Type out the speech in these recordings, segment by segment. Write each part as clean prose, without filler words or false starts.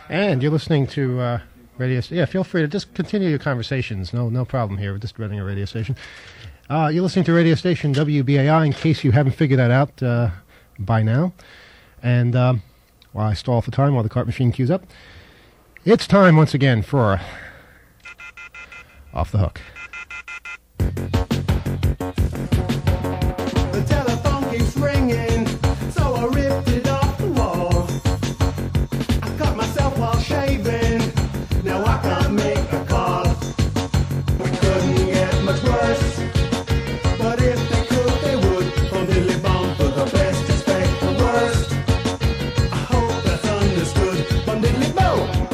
And you're listening to radio. Yeah, feel free to just continue your conversations. No problem here. We're just running a radio station. You're listening to radio station WBAI. In case you haven't figured that out by now, and while I stall for time while the cart machine queues up, it's time once again for Off the Hook. The telephone keeps ringing, so I ripped it off the wall. I cut myself while shaving, now I can't make a call. We couldn't get much worse, but if they could, they would. Bum diddly bum, for the best expect the worst. I hope that's understood. Bum diddly bum.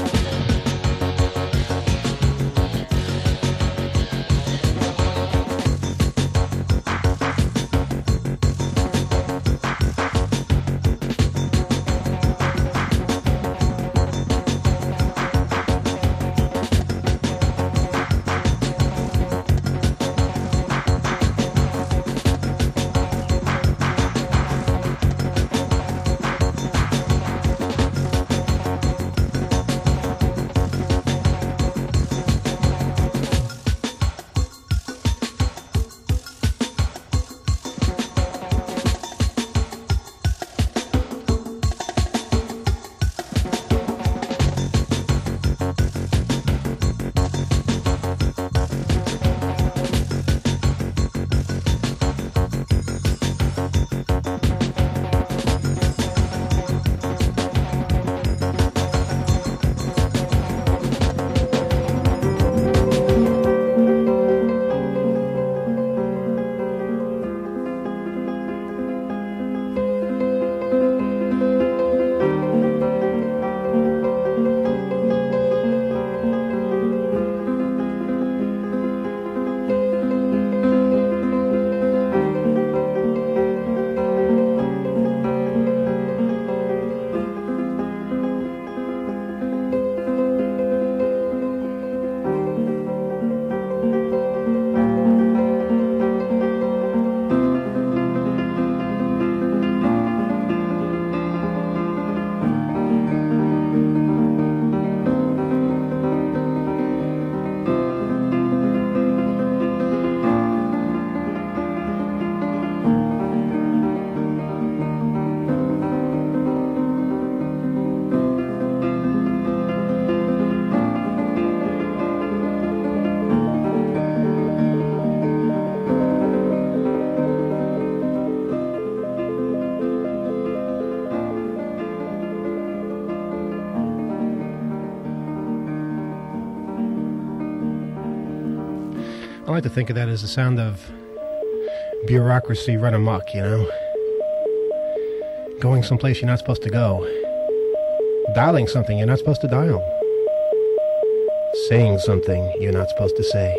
I like to think of that as the sound of bureaucracy run amok, you know? Going someplace you're not supposed to go. Dialing something you're not supposed to dial. Saying something you're not supposed to say.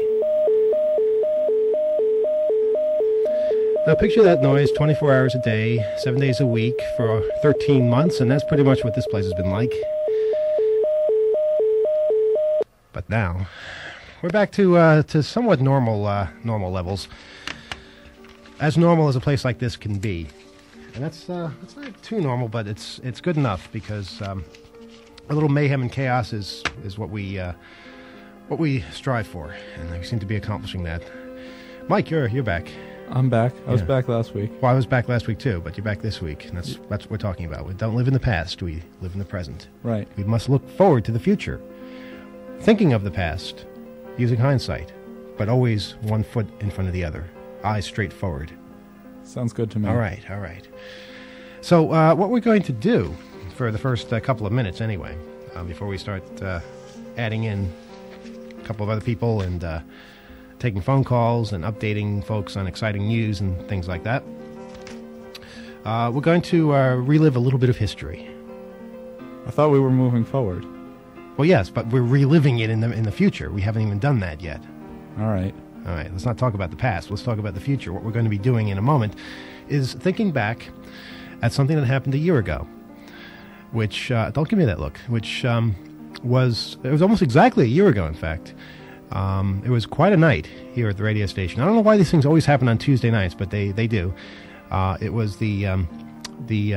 Now picture that noise 24 hours a day, 7 days a week for 13 months, and that's pretty much what this place has been like. But now we're back to somewhat normal levels, as normal as a place like this can be, and it's not too normal, but it's good enough because a little mayhem and chaos is what we strive for, and we seem to be accomplishing that. Mike, you're back. I'm back. I was back last week. Well, I was back last week too, but you're back this week, and that's what we're talking about. We don't live in the past; we live in the present. Right. We must look forward to the future, thinking of the past. Using hindsight, but always one foot in front of the other, eyes straight forward. Sounds good to me. All right. So what we're going to do for the first couple of minutes anyway, before we start adding in a couple of other people and taking phone calls and updating folks on exciting news and things like that, we're going to relive a little bit of history. I thought we were moving forward. Well, yes, but we're reliving it in the future. We haven't even done that yet. All right. Let's not talk about the past. Let's talk about the future. What we're going to be doing in a moment is thinking back at something that happened a year ago, which, don't give me that look, which was almost exactly a year ago, in fact. It was quite a night here at the radio station. I don't know why these things always happen on Tuesday nights, but they do. It was the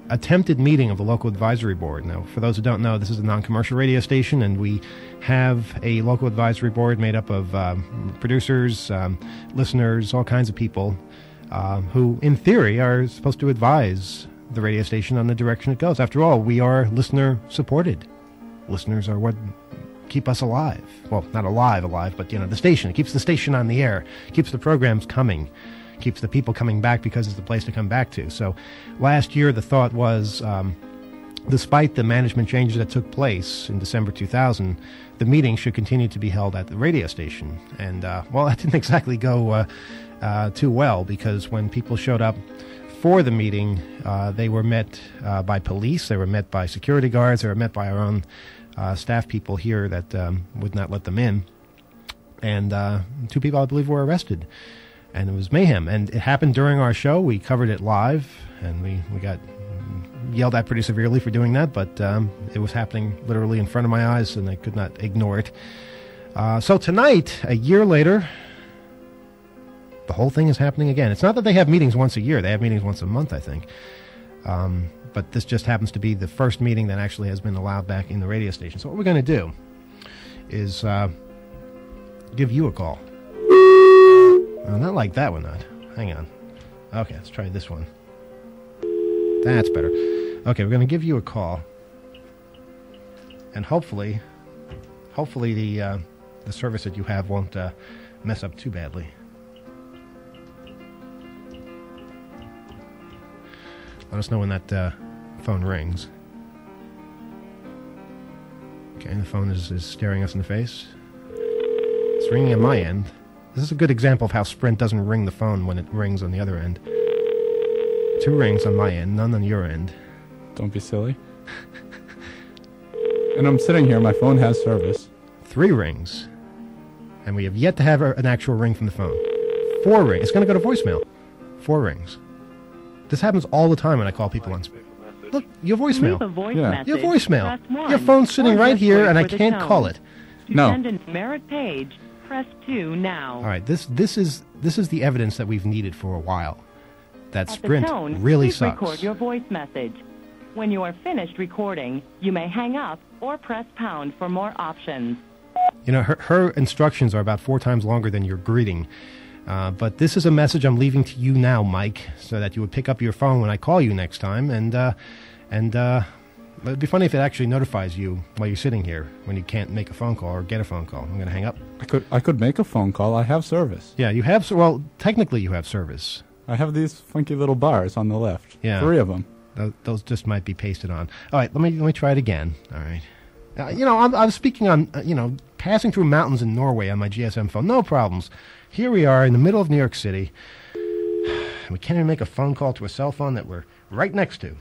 attempted meeting of the local advisory board. Now, for those who don't know, this is a non-commercial radio station, and we have a local advisory board made up of producers, listeners, all kinds of people who, in theory, are supposed to advise the radio station on the direction it goes. After all, we are listener-supported. Listeners are what keep us alive. Well, not alive, but, the station. It keeps the station on the air, keeps the programs coming, keeps the people coming back because it's the place to come back to. So last year the thought was, despite the management changes that took place in December 2000, the meeting should continue to be held at the radio station. And, that didn't exactly go too well, because when people showed up for the meeting, they were met by police, they were met by security guards, they were met by our own staff people here that would not let them in. And 2 people, I believe, were arrested. And it was mayhem. And it happened during our show. We covered it live, and we got yelled at pretty severely for doing that, but it was happening literally in front of my eyes, and I could not ignore it. So tonight, a year later, the whole thing is happening again. It's not that they have meetings once a year. They have meetings once a month, I think. But this just happens to be the first meeting that actually has been allowed back in the radio station. So what we're going to do is give you a call. Oh, not like that one, not. Hang on. Okay, let's try this one. That's better. Okay, we're going to give you a call. And hopefully the service that you have won't mess up too badly. Let us know when that phone rings. Okay, the phone is staring us in the face. It's ringing on my end. This is a good example of how Sprint doesn't ring the phone when it rings on the other end. 2 rings on my end, none on your end. Don't be silly. And I'm sitting here, my phone has service. 3 rings. And we have yet to have an actual ring from the phone. 4 rings. It's going to go to voicemail. 4 rings. This happens all the time when I call people on Sprint. Look, your voicemail. Leave a voice Yeah. message. Your voicemail. Press 1. Your phone's sitting Or right just here, wait and I for the can't tone. call it. To No. send a numeric page, press 2 now. All right, this is the evidence that we've needed for a while. That At Sprint the tone, really please sucks. record your voice message. When you are finished recording, you may hang up or press pound for more options. Her instructions are about 4 times longer than your greeting. But this is a message I'm leaving to you now, Mike, so that you would pick up your phone when I call you next time. And it'd be funny if it actually notifies you while you're sitting here when you can't make a phone call or get a phone call. I'm going to hang up. I could make a phone call. I have service. Yeah, you have. Well, technically you have service. I have these funky little bars on the left. Yeah. 3 of them. Those just might be pasted on. All right, let me try it again. All right. I was speaking on, passing through mountains in Norway on my GSM phone. No problems. Here we are in the middle of New York City. We can't even make a phone call to a cell phone that we're right next to.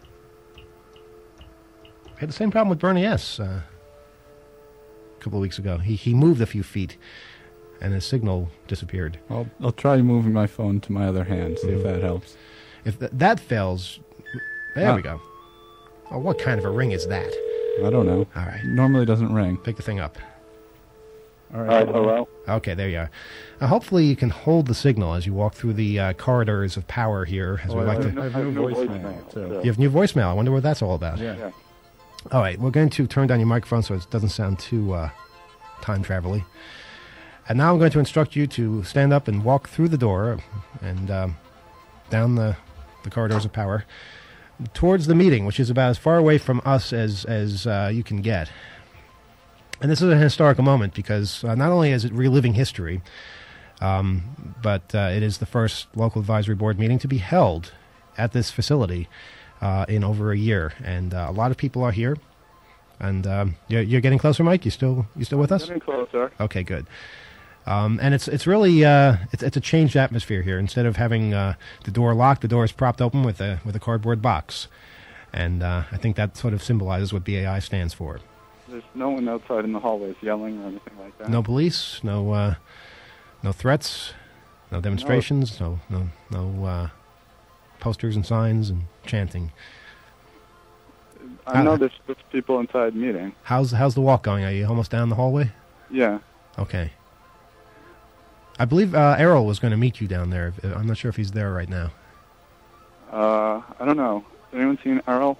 We had the same problem with Bernie S. A couple of weeks ago. He moved a few feet, and his signal disappeared. I'll try moving my phone to my other hand, see if that helps. If that fails, there we go. Oh, what kind of a ring is that? I don't know. All right. Normally doesn't ring. Pick the thing up. All right, hello. Okay, there you are. Hopefully you can hold the signal as you walk through the corridors of power here. As we like to. I have new voicemail, too. You have new voicemail. I wonder what that's all about. Yeah. All right, we're going to turn down your microphone so it doesn't sound too time travel-y. And now I'm going to instruct you to stand up and walk through the door and down the corridors of power towards the meeting, which is about as far away from us as you can get. And this is a historical moment because not only is it reliving history, but it is the first local advisory board meeting to be held at this facility in over a year. And a lot of people are here. And you're getting closer, Mike? You still with us? Getting closer. Okay, good. And it's really it's a changed atmosphere here. Instead of having the door locked, the door is propped open with a cardboard box. And I think that sort of symbolizes what BAI stands for. There's no one outside in the hallways yelling or anything like that. No police, no threats, no demonstrations, no posters and signs and chanting. I know there's people inside meeting. How's the walk going? Are you almost down the hallway? Yeah. Okay. I believe Errol was going to meet you down there. I'm not sure if he's there right now. I don't know. anyone seen Earl?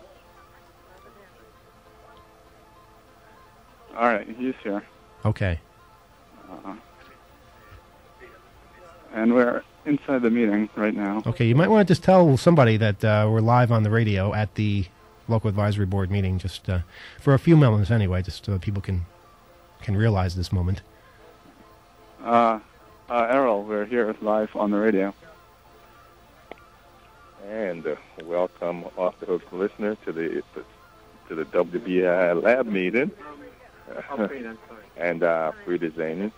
All right, he's here. Okay. And we're inside the meeting right now. Okay, you might want to just tell somebody that we're live on the radio at the local advisory board meeting, just for a few moments anyway, just so people can realize this moment. Errol, we're here live on the radio. And welcome, off-the-hook listener, to the WBI lab meeting. And Frida Zane.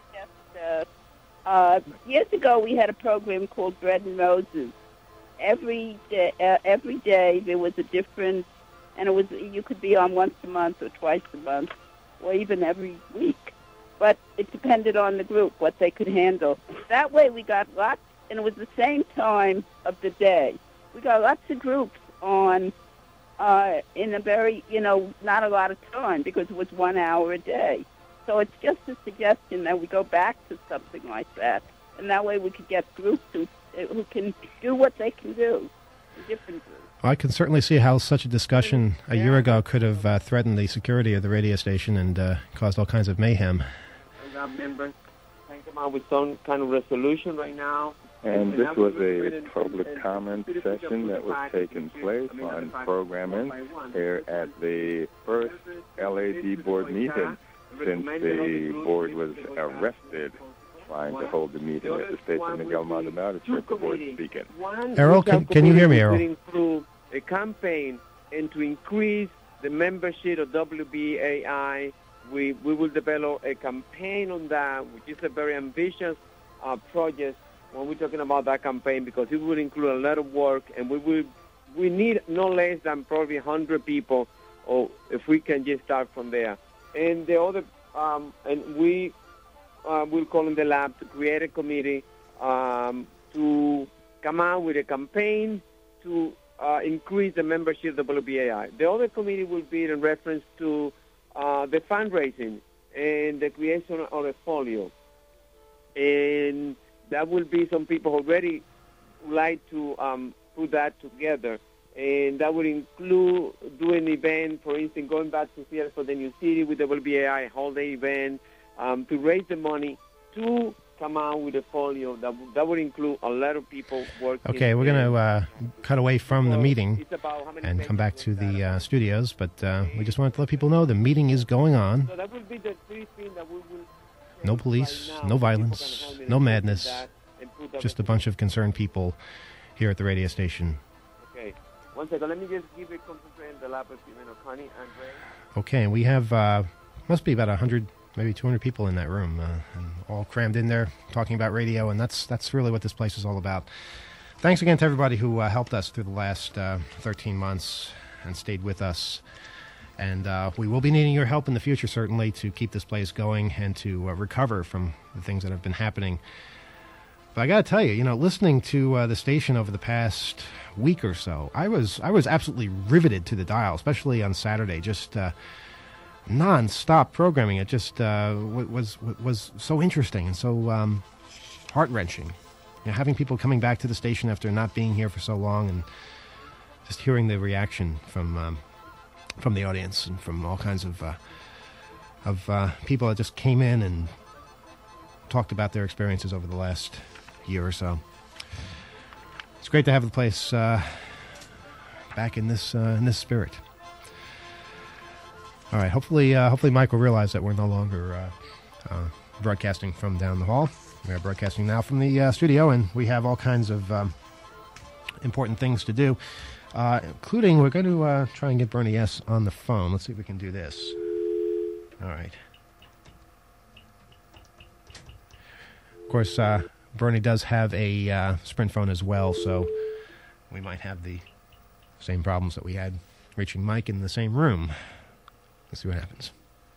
Years ago, we had a program called Bread and Roses. Every day there was a different, and you could be on once a month or twice a month, or even every week. But it depended on the group, what they could handle. That way we got lots, and it was the same time of the day. We got lots of groups on in a very, not a lot of time, because it was 1 hour a day. So it's just a suggestion that we go back to something like that, and that way we could get groups who can do what they can do, different groups. Well, I can certainly see how such a discussion a year ago could have threatened the security of the radio station and caused all kinds of mayhem. Members can come out with some kind of resolution right now. And this was a public comment session that was taking place on programming here at the first LAD board meeting since the board was arrested trying to hold the meeting at the Station Miguel Maldonado Church. The board speaking. Errol, can you hear me, Errol? Through a campaign and to increase the membership of WBAI, we will develop a campaign on that, which is a very ambitious project when we're talking about that campaign, because it will include a lot of work, and we need no less than probably 100 people, or if we can just start from there. And the other, and we will call in the lab to create a committee to come out with a campaign to increase the membership of WBAI. The other committee will be in reference to the fundraising and the creation of a folio. And that will be some people already would like to put that together. And that would include doing an event, for instance, going back to Seattle for the New City with the WBAI holiday event to raise the money to come out with a folio. That would include a lot of people working. Okay, we're going to cut away from the meeting and come back to the studios, but we just wanted to let people know the meeting is going on. So that will be the three things that we will... No police, no violence, no madness, just a bunch of concerned people here at the radio station. Okay, one second. Let me just give a concentrate the lab of Connie and Ray. Okay, and we have, must be about 100, maybe 200 people in that room, and all crammed in there talking about radio, and that's really what this place is all about. Thanks again to everybody who helped us through the last 13 months and stayed with us. And we will be needing your help in the future, certainly, to keep this place going and to recover from the things that have been happening. But I got to tell you, listening to the station over the past week or so, I was absolutely riveted to the dial, especially on Saturday. Just non-stop programming. It just was so interesting and so heart-wrenching. Having people coming back to the station after not being here for so long, and just hearing the reaction from the audience and from all kinds of people that just came in and talked about their experiences over the last year or so. It's great to have the place back in this spirit. All right, hopefully Mike will realize that we're no longer broadcasting from down the hall. We are broadcasting now from the studio, and we have all kinds of important things to do. Including, we're going to try and get Bernie S. on the phone. Let's see if we can do this. All right. Of course, Bernie does have a Sprint phone as well, so we might have the same problems that we had reaching Mike in the same room. Let's see what happens.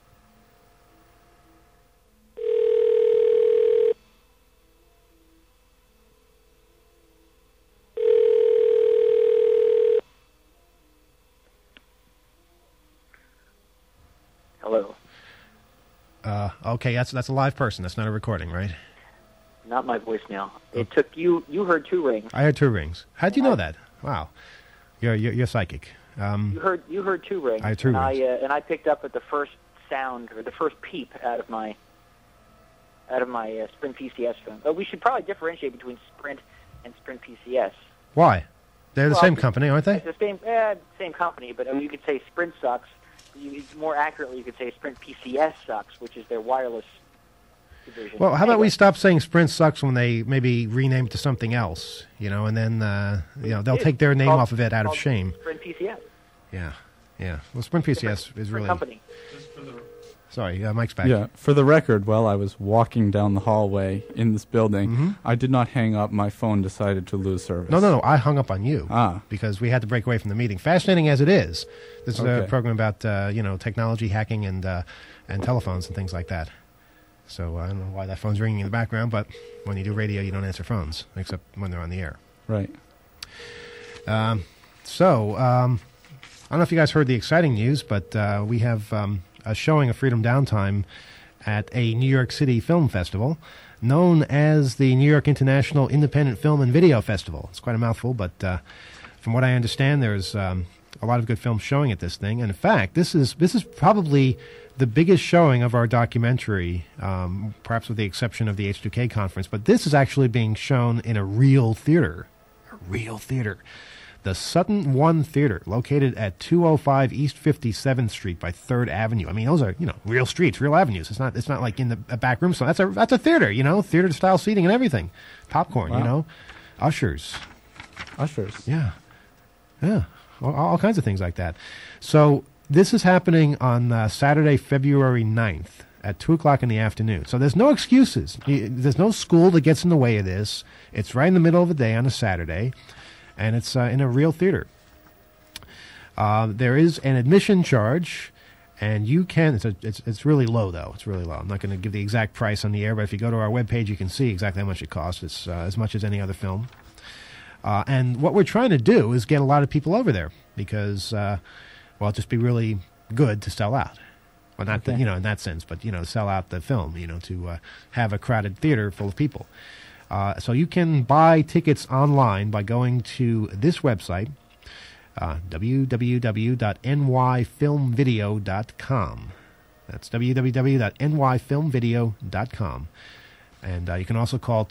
Hello. Okay, that's a live person. That's not a recording, right? Not my voicemail. It took you heard 2 rings. I heard 2 rings. How'd you know that? Wow. You're psychic. You heard 2 rings. I heard 2 rings. And I picked up at the first sound or the first peep out of my Sprint PCS phone. But we should probably differentiate between Sprint and Sprint PCS. Why? They're the same company, aren't they? It's the same company, but you could say Sprint sucks. More accurately, you could say Sprint PCS sucks, which is their wireless division. Well, how about we stop saying Sprint sucks when they maybe rename it to something else, and then they'll take their name off of it out of shame. Sprint PCS. Yeah. Well, Sprint PCS is really company. Sorry, Mike's back. Yeah, for the record, while I was walking down the hallway in this building, I did not hang up. My phone decided to lose service. No, I hung up on you because we had to break away from the meeting. Fascinating as it is, this is a program about technology, hacking, and telephones and things like that. So I don't know why that phone's ringing in the background, but when you do radio, you don't answer phones, except when they're on the air. Right. I don't know if you guys heard the exciting news, but we have a showing of Freedom Downtime at a New York City film festival known as the New York International Independent Film and Video Festival. It's quite a mouthful, but from what I understand, there's a lot of good films showing at this thing. And in fact, this is probably the biggest showing of our documentary, perhaps with the exception of the H2K conference. But this is actually being shown in a real theater. The Sutton One Theater, located at 205 East 57th Street by 3rd Avenue. I mean, those are, real streets, real avenues. It's not like in a back room. So that's a theater, theater-style seating and everything. Popcorn, ushers. Yeah. All kinds of things like that. So this is happening on Saturday, February 9th at 2 o'clock in the afternoon. So there's no excuses. There's no school that gets in the way of this. It's right in the middle of the day on a Saturday. And it's in a real theater. There is an admission charge, and you can. It's really low, though. It's really low. I'm not going to give the exact price on the air, but if you go to our webpage, you can see exactly how much it costs. It's as much as any other film. And what we're trying to do is get a lot of people over there because, it'd just be really good to sell out. Well, not in that sense, but sell out the film. To have a crowded theater full of people. So you can buy tickets online by going to this website, www.nyfilmvideo.com. That's www.nyfilmvideo.com. And you can also call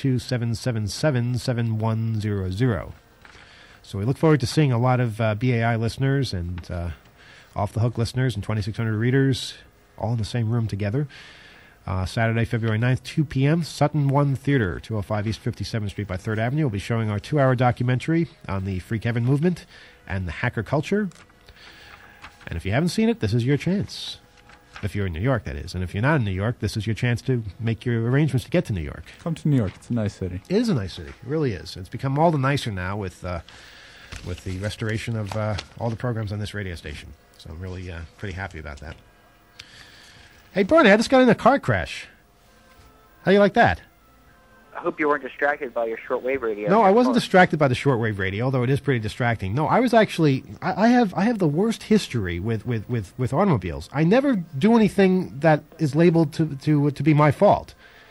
212-777-7100. So we look forward to seeing a lot of BAI listeners and Off the Hook listeners and 2,600 readers all in the same room together. Saturday, February 9th, 2 p.m., Sutton One Theater, 205 East 57th Street by 3rd Avenue. We'll be showing our 2-hour documentary on the Free Kevin movement and the hacker culture. And if you haven't seen it, this is your chance. If you're in New York, that is. And if you're not in New York, this is your chance to make your arrangements to get to New York. Come to New York. It's a nice city. It is a nice city. It really is. It's become all the nicer now with the restoration of all the programs on this radio station. So I'm really pretty happy about that. Hey, Bernie, I just got in a car crash. How do you like that? I hope you weren't distracted by your shortwave radio. No, I wasn't distracted by the shortwave radio, although it is pretty distracting. No, I was actually... I have the worst history with automobiles. I never do anything that is labeled to be my fault.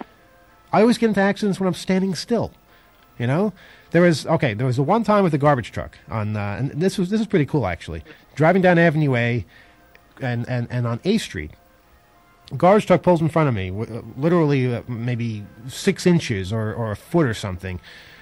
I always get into accidents when I'm standing still. There was the one time with the garbage truck on, and this is pretty cool actually. Driving down Avenue A, and on A Street. Garbage truck pulls in front of me, literally maybe 6 inches or a foot or something.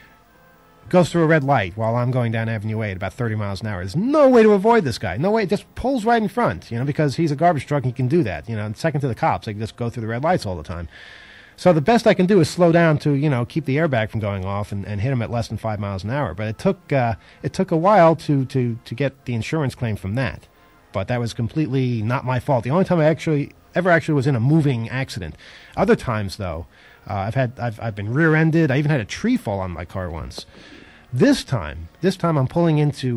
Goes through a red light while I'm going down Avenue A at about 30 miles an hour. There's no way to avoid this guy. No way. It just pulls right in front, because he's a garbage truck and he can do that. And second to the cops, they can just go through the red lights all the time. So the best I can do is slow down to, keep the airbag from going off and hit him at less than 5 miles an hour. But it took a while to get the insurance claim from that. But that was completely not my fault. The only time I ever actually was in a moving accident. Other times, though, I've been rear-ended. I even had a tree fall on my car once. This time I'm pulling into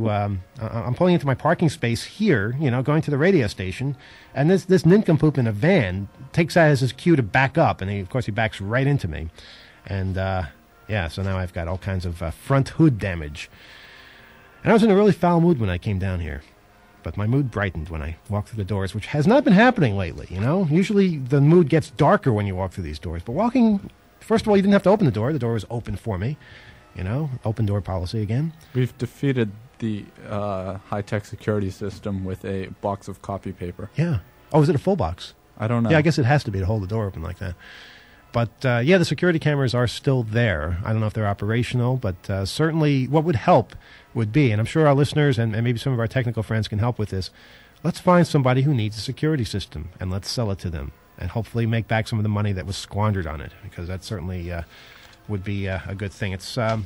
my parking space here, going to the radio station, and this nincompoop in a van takes that as his cue to back up, and of course he backs right into me, and so now I've got all kinds of front hood damage. And I was in a really foul mood when I came down here. But my mood brightened when I walked through the doors, which has not been happening lately, Usually the mood gets darker when you walk through these doors. But first of all, you didn't have to open the door. The door was open for me, open door policy again. We've defeated the high-tech security system with a box of copy paper. Yeah. Oh, is it a full box? I don't know. Yeah, I guess it has to be to hold the door open like that. But, yeah, the security cameras are still there. I don't know if they're operational, but certainly what would help would be, and I'm sure our listeners and maybe some of our technical friends can help with this, let's find somebody who needs a security system, and let's sell it to them, and hopefully make back some of the money that was squandered on it, because that certainly would be a good thing. It's a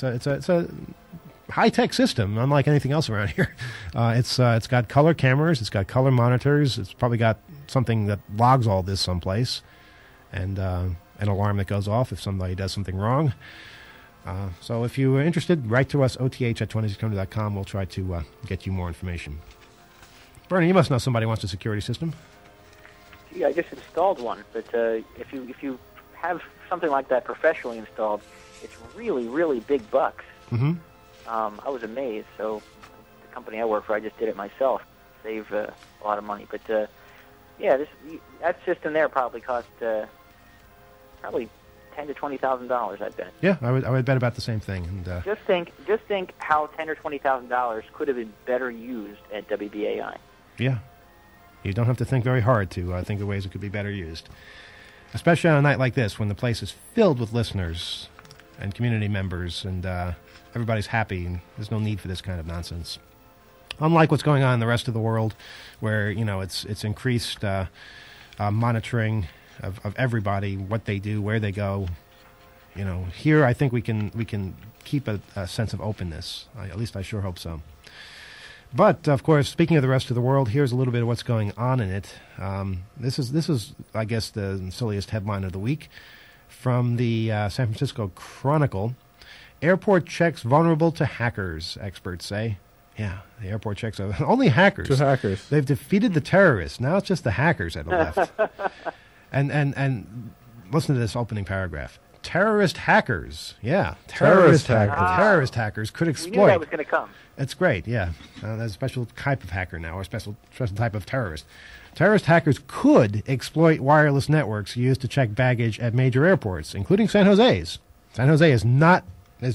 high-tech system, unlike anything else around here. It's got color cameras, it's got color monitors, it's probably got something that logs all this someplace, and an alarm that goes off if somebody does something wrong. So if you're interested, write to us, oth@2600.com. We'll try to get you more information. Bernie, you must know somebody who wants a security system. Yeah, I just installed one, but if you have something like that professionally installed, it's really, really big bucks. Mm-hmm. I was amazed. So the company I work for, I just did it myself. Save a lot of money. But yeah, that system there probably cost probably $10,000 to $20,000. I bet. Yeah, I would bet about the same thing. And just think how $10,000 or $20,000 could have been better used at WBAI. Yeah, you don't have to think very hard to think of ways it could be better used, especially on a night like this when the place is filled with listeners and community members, and everybody's happy, and there's no need for this kind of nonsense. Unlike what's going on in the rest of the world, where it's increased monitoring of everybody, what they do, where they go. Here I think we can keep a sense of openness. At least I sure hope so. But of course, speaking of the rest of the world, here's a little bit of what's going on in it. This is I guess the silliest headline of the week from the San Francisco Chronicle. Airport checks vulnerable to hackers, experts say. Yeah, the airport checks are only hackers. To hackers. They've defeated the terrorists. Now it's just the hackers that are left. And listen to this opening paragraph. Terrorist hackers. Yeah. Terrorist hackers. Terrorist hackers could exploit. We knew that was going to come. It's great, yeah. There's a special type of hacker now, or special type of terrorist. Terrorist hackers could exploit wireless networks used to check baggage at major airports, including San Jose's. San Jose is not they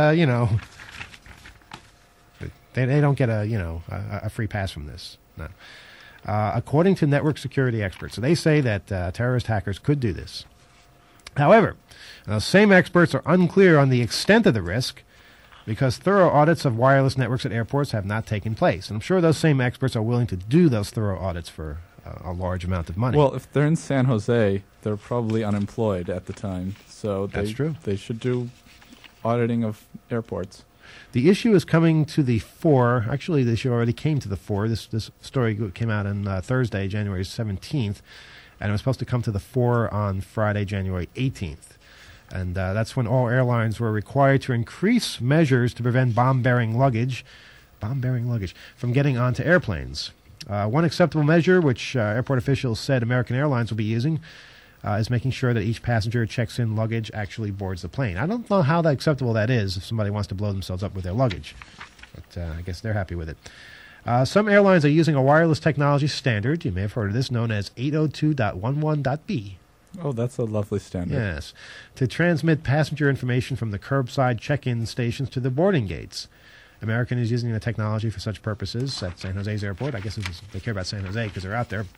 don't get a free pass from this. No. According to network security experts. So they say that terrorist hackers could do this. However, those same experts are unclear on the extent of the risk because thorough audits of wireless networks at airports have not taken place. And I'm sure those same experts are willing to do those thorough audits for a large amount of money. Well, if they're in San Jose, they're probably unemployed at the time. So that's true. They should do auditing of airports. The issue is coming to the fore. Actually, the issue already came to the fore. This story came out on Thursday, January 17th, and it was supposed to come to the fore on Friday, January 18th. And that's when all airlines were required to increase measures to prevent bomb-bearing luggage from getting onto airplanes. One acceptable measure, which airport officials said American Airlines will be using, is making sure that each passenger checks in luggage actually boards the plane. I don't know how acceptable that is if somebody wants to blow themselves up with their luggage, but I guess they're happy with it. Some airlines are using a wireless technology standard, you may have heard of this, known as 802.11.b. Oh, that's a lovely standard. Yes, to transmit passenger information from the curbside check-in stations to the boarding gates. American is using the technology for such purposes at San Jose's airport. I guess they care about San Jose because they're out there.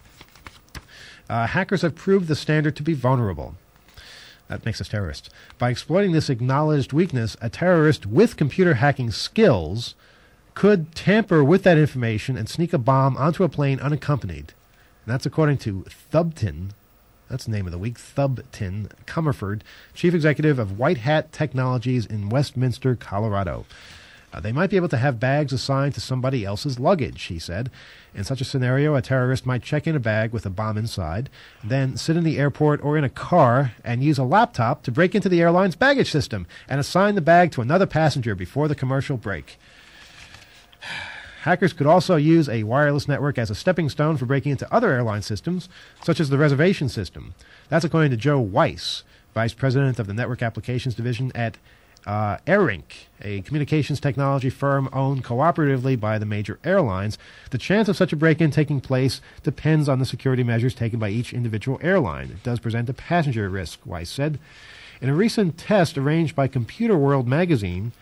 Hackers have proved the standard to be vulnerable. That makes us terrorists. By exploiting this acknowledged weakness, a terrorist with computer hacking skills could tamper with that information and sneak a bomb onto a plane unaccompanied. And that's according to Thubtin. That's the name of the week. Thubtin Comerford, chief executive of White Hat Technologies in Westminster, Colorado. They might be able to have bags assigned to somebody else's luggage, he said. In such a scenario, a terrorist might check in a bag with a bomb inside, then sit in the airport or in a car and use a laptop to break into the airline's baggage system and assign the bag to another passenger before the commercial break. Hackers could also use a wireless network as a stepping stone for breaking into other airline systems, such as the reservation system. That's according to Joe Weiss, vice president of the Network Applications Division at AirInc, a communications technology firm owned cooperatively by the major airlines. The chance of such a break-in taking place depends on the security measures taken by each individual airline. It does present a passenger risk, Weiss said. In a recent test arranged by Computer World magazine,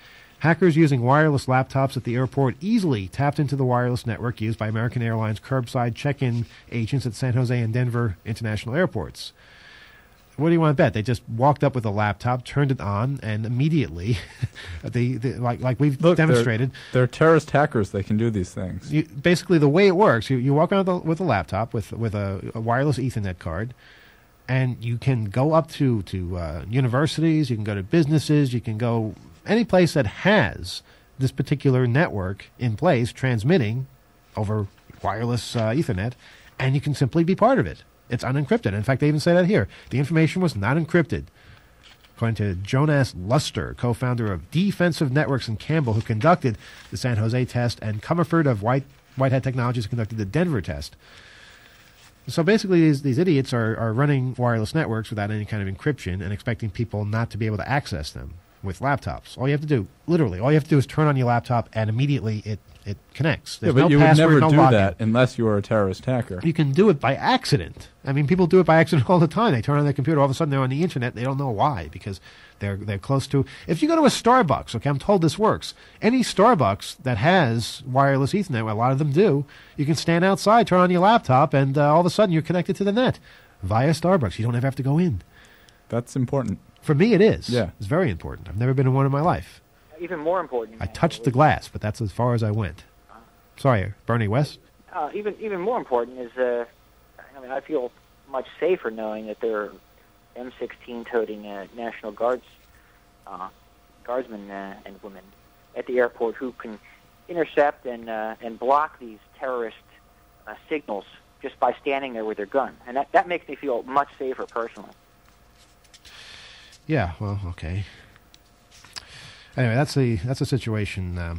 Hackers using wireless laptops at the airport easily tapped into the wireless network used by American Airlines curbside check-in agents at San Jose and Denver international airports. What do you want to bet? They just walked up with a laptop, turned it on, and immediately, like we've demonstrated, they're terrorist hackers. They can do these things. Basically, the way it works, you walk around with a laptop with a wireless Ethernet card, and you can go up to universities, you can go to businesses, you can go any place that has this particular network in place transmitting over wireless Ethernet, and you can simply be part of it. It's unencrypted. In fact, they even say that here. The information was not encrypted. According to Jonas Luster, co-founder of Defensive Networks in Campbell, who conducted the San Jose test, and Comerford of Whitehead Technologies, who conducted the Denver test. So basically, these idiots are running wireless networks without any kind of encryption and expecting people not to be able to access them with laptops. All you have to do, literally, is turn on your laptop and immediately it connects. There's but no you password, would never no do login. that unless you are a terrorist hacker. You can do it by accident. I mean, people do it by accident all the time. They turn on their computer, all of a sudden they're on the internet. They don't know why, because they're close to. If you go to a Starbucks, okay, I'm told this works. Any Starbucks that has wireless Ethernet, well, a lot of them do, you can stand outside, turn on your laptop, and all of a sudden you're connected to the net via Starbucks. You don't ever have to go in. That's important. For me, it is. Yeah. It's very important. I've never been in one in my life. Even more important. I touched the glass, but that's as far as I went. Sorry, Bernie West? Even more important is, I feel much safer knowing that there are M16 toting National Guardsmen and women at the airport who can intercept and block these terrorist signals just by standing there with their gun, and that makes me feel much safer personally. Yeah, well, okay. Anyway, that's the situation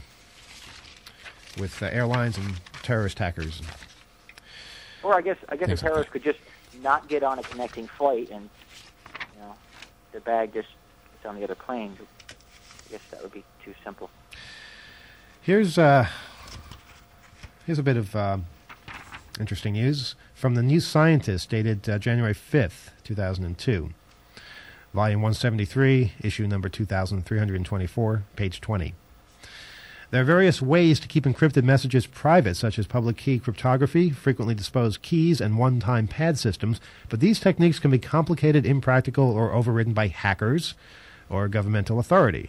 with airlines and terrorist hackers. Or I guess a terrorist could just not get on a connecting flight and their bag just is on the other plane. I guess that would be too simple. Here's a bit of interesting news from the New Scientist, dated January 5th, 2002. Volume 173, issue number 2324, page 20. There are various ways to keep encrypted messages private, such as public key cryptography, frequently disposed keys, and one-time pad systems, but these techniques can be complicated, impractical, or overridden by hackers or governmental authority.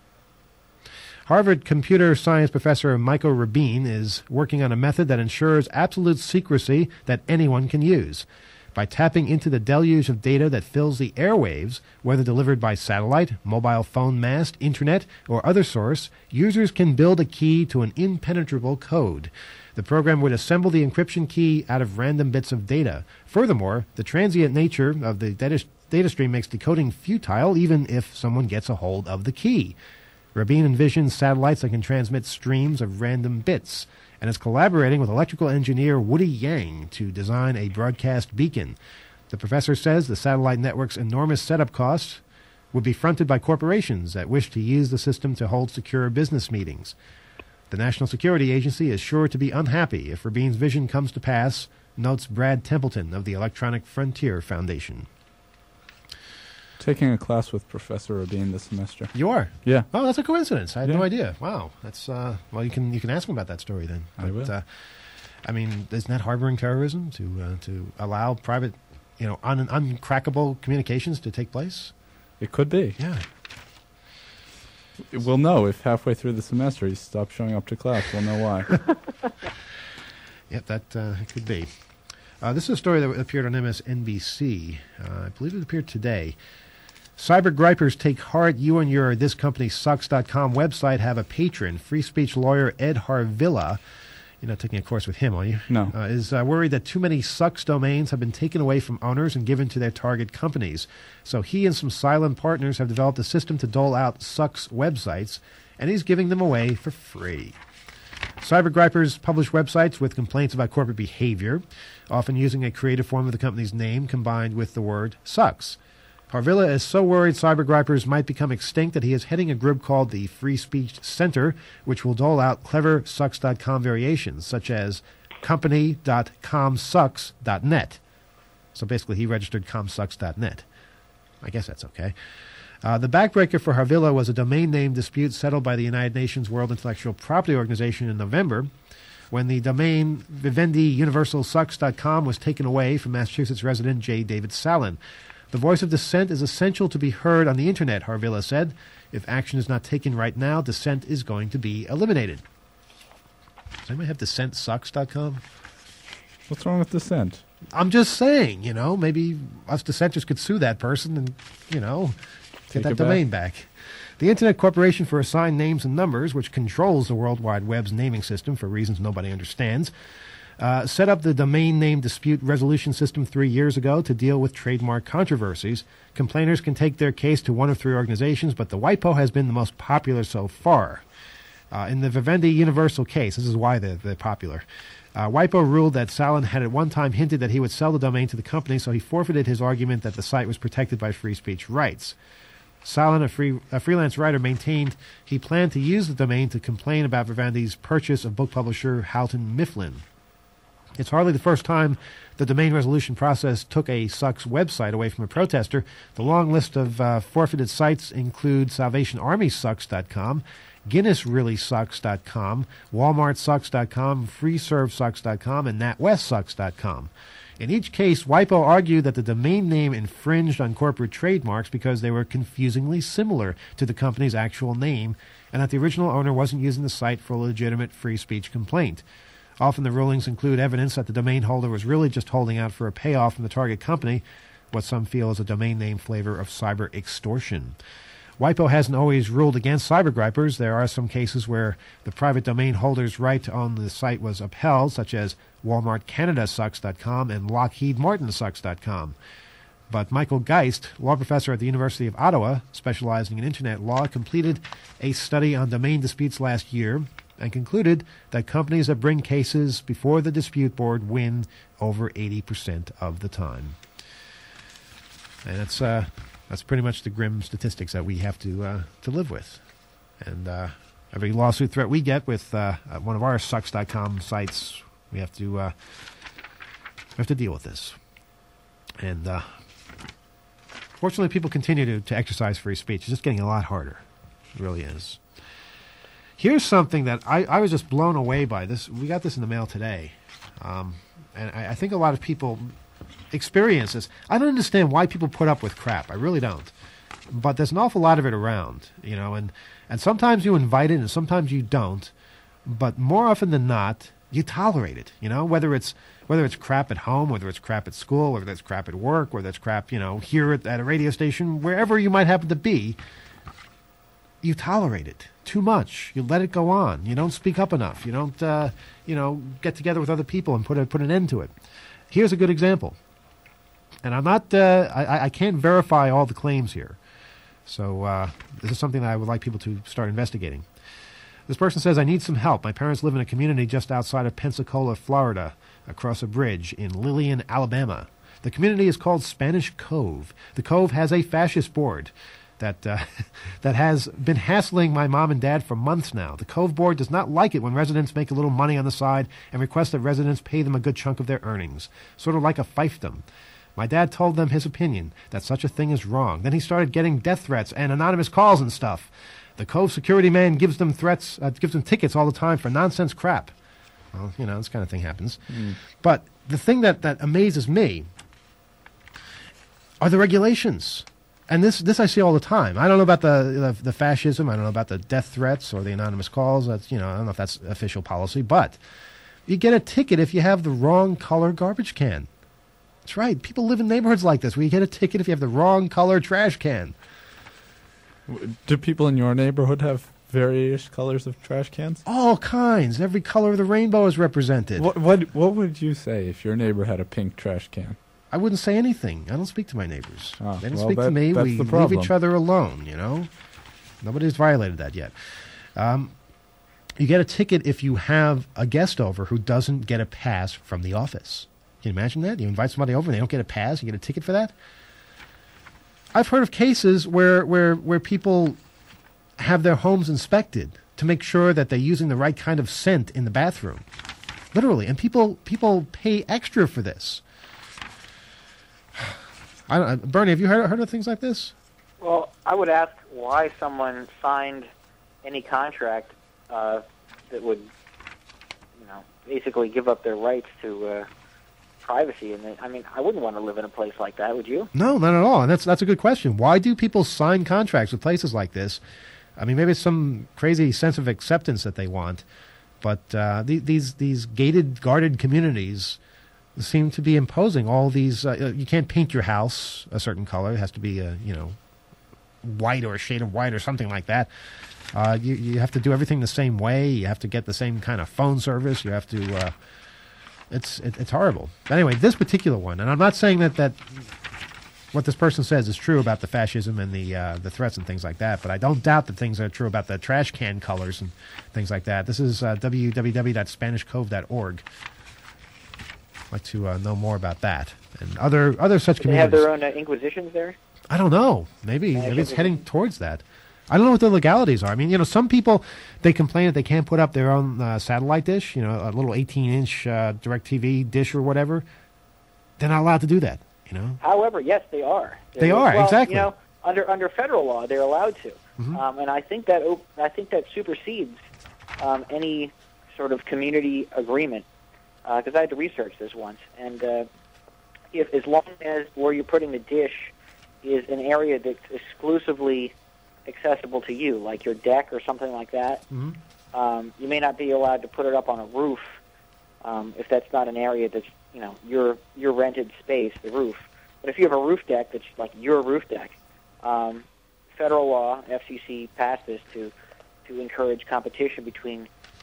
Harvard computer science professor Michael Rabin is working on a method that ensures absolute secrecy that anyone can use. By tapping into the deluge of data that fills the airwaves, whether delivered by satellite, mobile phone mast, internet, or other source, users can build a key to an impenetrable code. The program would assemble the encryption key out of random bits of data. Furthermore, the transient nature of the data stream makes decoding futile even if someone gets a hold of the key. Rabin envisions satellites that can transmit streams of random bits, and is collaborating with electrical engineer Woody Yang to design a broadcast beacon. The professor says the satellite network's enormous setup costs would be fronted by corporations that wish to use the system to hold secure business meetings. The National Security Agency is sure to be unhappy if Rabin's vision comes to pass, notes Brad Templeton of the Electronic Frontier Foundation. Taking a class with Professor Rabin this semester. You are? Yeah. Oh, that's a coincidence. I had Yeah. no idea. Wow. That's well, you can ask him about that story then. I will. I mean, isn't that harboring terrorism to allow private, uncrackable communications to take place? It could be. Yeah. We'll know if halfway through the semester he stops showing up to class. We'll know why. Yep, that it could be. This is a story that appeared on MSNBC. I believe it appeared today. Cyber gripers take heart. You and your thiscompanysucks.com website have a patron. Free speech lawyer Ed Harvilla, you're not taking a course with him, are you? No. Is worried that too many sucks domains have been taken away from owners and given to their target companies. So he and some silent partners have developed a system to dole out sucks websites, and he's giving them away for free. Cyber gripers publish websites with complaints about corporate behavior, often using a creative form of the company's name combined with the word sucks. Harvilla is so worried cyber gripers might become extinct that he is heading a group called the Free Speech Center, which will dole out clever sucks.com variations, such as company.comsucks.net. So basically he registered comsucks.net. I guess that's okay. The backbreaker for Harvilla was a domain name dispute settled by the United Nations World Intellectual Property Organization in November, when the domain VivendiUniversalSucks.com was taken away from Massachusetts resident J. David Salin. The voice of dissent is essential to be heard on the Internet, Harvilla said. If action is not taken right now, dissent is going to be eliminated. Does anybody have DissentSucks.com? What's wrong with dissent? I'm just saying, maybe us dissenters could sue that person and, get that domain back. The Internet Corporation for Assigned Names and Numbers, which controls the World Wide Web's naming system for reasons nobody understands, set up the Domain Name Dispute Resolution System 3 years ago to deal with trademark controversies. Complainers can take their case to one of 3 organizations, but the WIPO has been the most popular so far. In the Vivendi Universal case, this is why they're popular, WIPO ruled that Salin had at one time hinted that he would sell the domain to the company, so he forfeited his argument that the site was protected by free speech rights. Salin, a freelance writer, maintained he planned to use the domain to complain about Vivendi's purchase of book publisher Houghton Mifflin. It's hardly the first time the domain resolution process took a Sucks website away from a protester. The long list of forfeited sites include SalvationArmySucks.com, GuinnessReallySucks.com, WalmartSucks.com, FreeServeSucks.com, and NatWestSucks.com. In each case, WIPO argued that the domain name infringed on corporate trademarks because they were confusingly similar to the company's actual name, and that the original owner wasn't using the site for a legitimate free speech complaint. Often the rulings include evidence that the domain holder was really just holding out for a payoff from the target company, what some feel is a domain name flavor of cyber extortion. WIPO hasn't always ruled against cybergripers. There are some cases where the private domain holder's right to own the site was upheld, such as WalmartCanadaSucks.com and LockheedMartinSucks.com. But Michael Geist, law professor at the University of Ottawa, specializing in Internet law, completed a study on domain disputes last year and concluded that companies that bring cases before the dispute board win over 80% of the time. And that's pretty much the grim statistics that we have to live with. And every lawsuit threat we get with one of our Sucks.com sites, we have to deal with this. And fortunately, people continue to exercise free speech. It's just getting a lot harder. It really is. Here's something that I was just blown away by. This. We got this in the mail today. And I think a lot of people experience this. I don't understand why people put up with crap. I really don't. But there's an awful lot of it around, and sometimes you invite it and sometimes you don't. But more often than not, you tolerate it, whether it's crap at home, whether it's crap at school, whether it's crap at work, whether it's crap, here at a radio station, wherever you might happen to be, you tolerate it too much. You let it go on. You don't speak up enough. You don't, get together with other people and put an end to it. Here's a good example. And I'm not, I can't verify all the claims here. So this is something that I would like people to start investigating. This person says, I need some help. My parents live in a community just outside of Pensacola, Florida, across a bridge in Lillian, Alabama. The community is called Spanish Cove. The Cove has a fascist board that has been hassling my mom and dad for months now. The Cove board does not like it when residents make a little money on the side and request that residents pay them a good chunk of their earnings, sort of like a fiefdom. My dad told them his opinion, that such a thing is wrong. Then he started getting death threats and anonymous calls and stuff. The Cove security man gives them tickets all the time for nonsense crap. Well, this kind of thing happens. But the thing that amazes me are the regulations. And this I see all the time. I don't know about the fascism. I don't know about the death threats or the anonymous calls. That's I don't know if that's official policy. But you get a ticket if you have the wrong color garbage can. That's right. People live in neighborhoods like this where you get a ticket if you have the wrong color trash can. Do people in your neighborhood have various colors of trash cans? All kinds. Every color of the rainbow is represented. What would you say if your neighbor had a pink trash can? I wouldn't say anything. I don't speak to my neighbors. They don't speak to me. That's We the leave problem. each other alone, Nobody's violated that yet. You get a ticket if you have a guest over who doesn't get a pass from the office. Can you imagine that? You invite somebody over and they don't get a pass, you get a ticket for that? I've heard of cases where people have their homes inspected to make sure that they're using the right kind of scent in the bathroom. Literally. And people pay extra for this. Bernie, have you heard of things like this? Well, I would ask why someone signed any contract that would, basically give up their rights to privacy. And I mean, I wouldn't want to live in a place like that. Would you? No, not at all. And that's a good question. Why do people sign contracts with places like this? I mean, maybe it's some crazy sense of acceptance that they want, but these gated, guarded communities seem to be imposing all these. You can't paint your house a certain color; it has to be white or a shade of white or something like that. You have to do everything the same way. You have to get the same kind of phone service. You have to. It's horrible. But anyway, this particular one, and I'm not saying that what this person says is true about the fascism and the threats and things like that, but I don't doubt that things are true about the trash can colors and things like that. This is www.spanishcove.org. I'd like to know more about that and other such Do they have communities. their own inquisitions there? I don't know. Maybe it's heading towards that. I don't know what the legalities are. I mean, some people, they complain that they can't put up their own satellite dish, a little 18-inch DirecTV dish or whatever. They're not allowed to do that, However, yes, they are. They are, well, exactly. Under federal law, they're allowed to, Mm-hmm. and I think that supersedes any sort of community agreement. Because I had to research this once, and if as long as where you're putting the dish is an area that's exclusively accessible to you, like your deck or something like that, Mm-hmm. you may not be allowed to put it up on a roof if that's not an area that's your rented space, the roof. But if you have a roof deck that's like your roof deck, federal law, FCC passed this to encourage competition between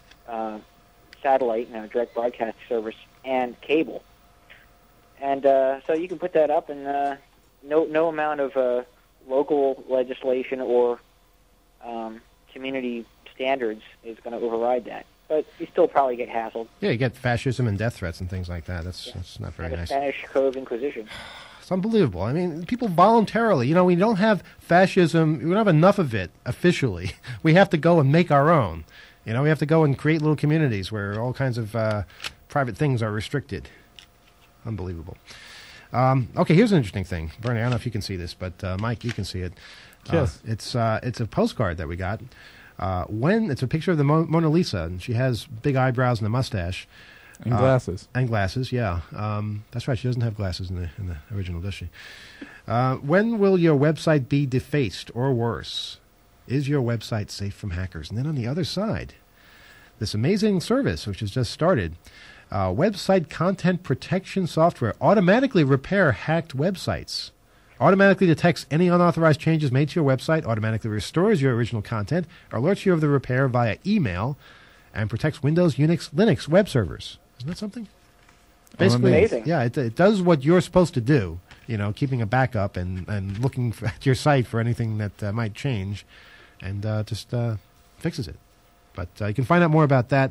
satellite, direct broadcast service, and cable. And so you can put that up, and no amount of local legislation or community standards is going to override that. But you still probably get hassled. Yeah, you get fascism and death threats and things like that. That's not very The nice. Spanish Cove Inquisition. It's unbelievable. I mean, people voluntarily, we don't have fascism. We don't have enough of it officially. We have to go and make our own. We have to go and create little communities where all kinds of private things are restricted. Unbelievable. Okay, here's an interesting thing. Bernie, I don't know if you can see this, but Mike, you can see it. Yes. It's a postcard that we got. It's a picture of the Mona Lisa, and she has big eyebrows and a mustache. And glasses. And glasses, yeah. That's right, she doesn't have glasses in the original, does she? When will your website be defaced or worse? Is your website safe from hackers? And then on the other side, this amazing service, which has just started, website content protection software automatically repair hacked websites. Automatically detects any unauthorized changes made to your website, automatically restores your original content, alerts you of the repair via email, and protects Windows, Unix, Linux web servers. Isn't that something? Basically, amazing. Yeah, it does what you're supposed to do, keeping a backup and looking at your site for anything that might change, and just fixes it. But you can find out more about that,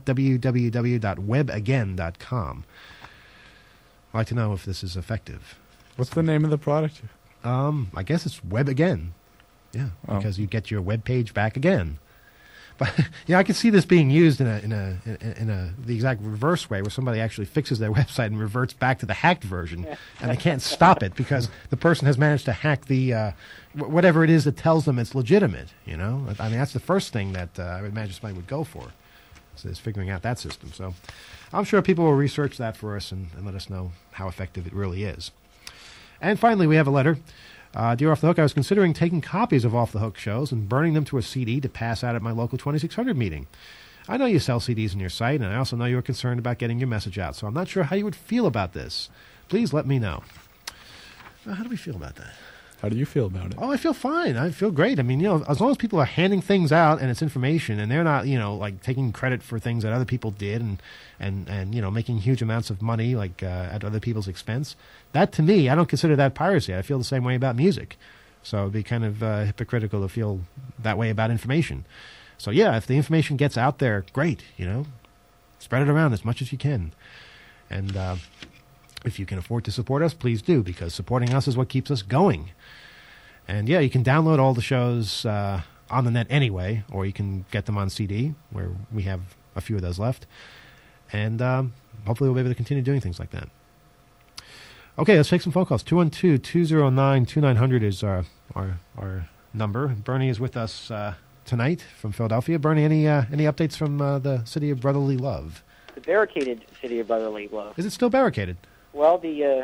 www.webagain.com. I'd like to know if this is effective. What's the name of the product? I guess it's Web Again. Yeah, Oh. because you get your web page back again. But I can see this being used in the exact reverse way, where somebody actually fixes their website and reverts back to the hacked version, and they can't stop it because the person has managed to hack the whatever it is that tells them it's legitimate. I mean, that's the first thing that I would imagine somebody would go for, is figuring out that system. So I'm sure people will research that for us and let us know how effective it really is. And finally, we have a letter. Dear Off the Hook, I was considering taking copies of Off the Hook shows and burning them to a CD to pass out at my local 2600 meeting. I know you sell CDs on your site, and I also know you are concerned about getting your message out, so I'm not sure how you would feel about this. Please let me know. How do we feel about that? How do you feel about it? Oh, I feel fine. I feel great. I mean, as long as people are handing things out and it's information, and they're not, like taking credit for things that other people did and making huge amounts of money, like at other people's expense. That, to me, I don't consider that piracy. I feel the same way about music. So it'd be kind of hypocritical to feel that way about information. So, yeah, if the information gets out there, great, spread it around as much as you can. And if you can afford to support us, please do, because supporting us is what keeps us going. And, yeah, you can download all the shows on the net anyway, or you can get them on CD, where we have a few of those left. And hopefully we'll be able to continue doing things like that. Okay, let's take some phone calls. 212-209-2900 is our number. Bernie is with us tonight from Philadelphia. Bernie, any updates from the city of brotherly love? The barricaded city of brotherly love. Is it still barricaded? Well,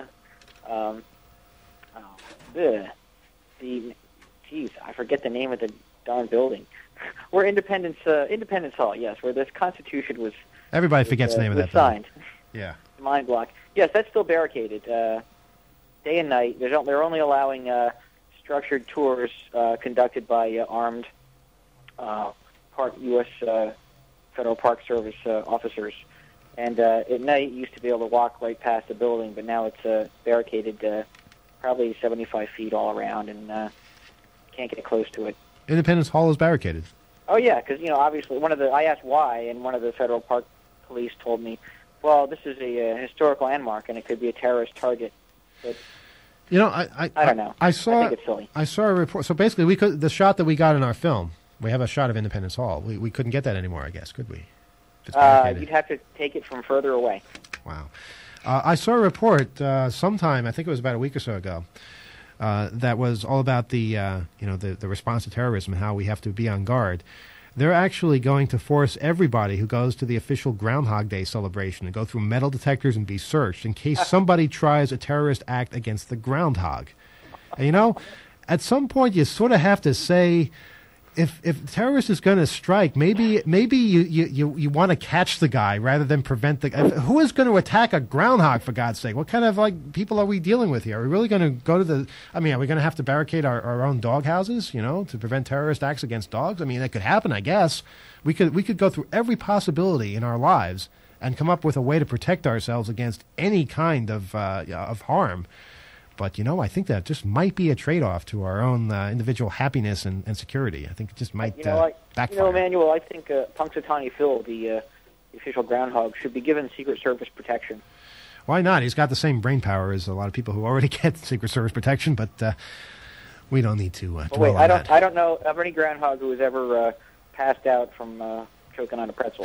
geez, I forget the name of the darn building. Where Independence Hall, yes, where this Constitution was. Everybody forgets the name of that signed. Yeah. Mind block. Yes, that's still barricaded. Day and night. They're only allowing structured tours conducted by armed U.S. Federal Park Service officers. And at night, you used to be able to walk right past the building, but now it's barricaded probably 75 feet all around, and can't get close to it. Independence Hall is barricaded. Oh yeah, because obviously I asked why, and one of the federal park police told me, well, this is a historic landmark, and it could be a terrorist target. But I don't know. I think it's silly. I saw a report. So basically, the shot that we got in our film, we have a shot of Independence Hall. We couldn't get that anymore, I guess, could we? You'd have to take it from further away. Wow. I saw a report sometime, I think it was about a week or so ago, that was all about the response to terrorism and how we have to be on guard. They're actually going to force everybody who goes to the official Groundhog Day celebration to go through metal detectors and be searched in case somebody tries a terrorist act against the groundhog. And, at some point you sort of have to say, if a terrorist is going to strike, maybe you want to catch the guy rather than prevent the. Who is going to attack a groundhog, for God's sake? What kind of people are we dealing with here? Are we really going to go to the? Are we going to have to barricade our own dog houses, to prevent terrorist acts against dogs? That could happen, I guess. We could go through every possibility in our lives and come up with a way to protect ourselves against any kind of harm. But, I think that just might be a trade-off to our own individual happiness and security. I think it just might backfire. Emmanuel, I think Punxsutawney Phil, the official groundhog, should be given Secret Service protection. Why not? He's got the same brain power as a lot of people who already get Secret Service protection, but we don't need to dwell on that. I don't know of any groundhog who has ever passed out from choking on a pretzel.